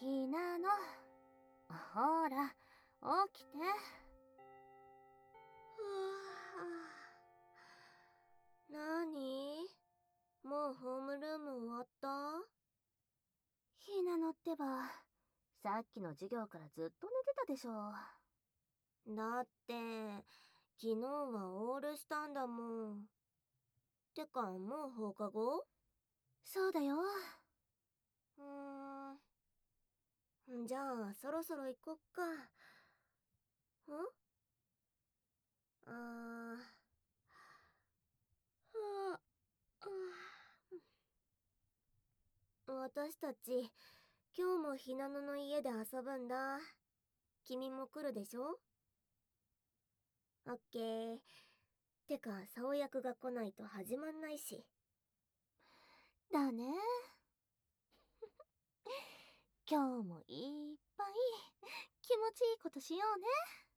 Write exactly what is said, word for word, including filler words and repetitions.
ひなの、ほら、起きて。 ふぁなに？もうホームルーム終わった？ ひなのってば、さっきの授業からずっと寝てたでしょ。 だって、昨日はオールしたんだもん。てか、もう放課後？ そうだよ。 うーん。じゃあ、そろそろ行こっか。んあー。はあ、私たち、今日もひなのの家で遊ぶんだ。君も来るでしょ？オッケー。てか、そう役が来ないと始まんないし。 だね。今日もいっぱい気持ちいいことしようね。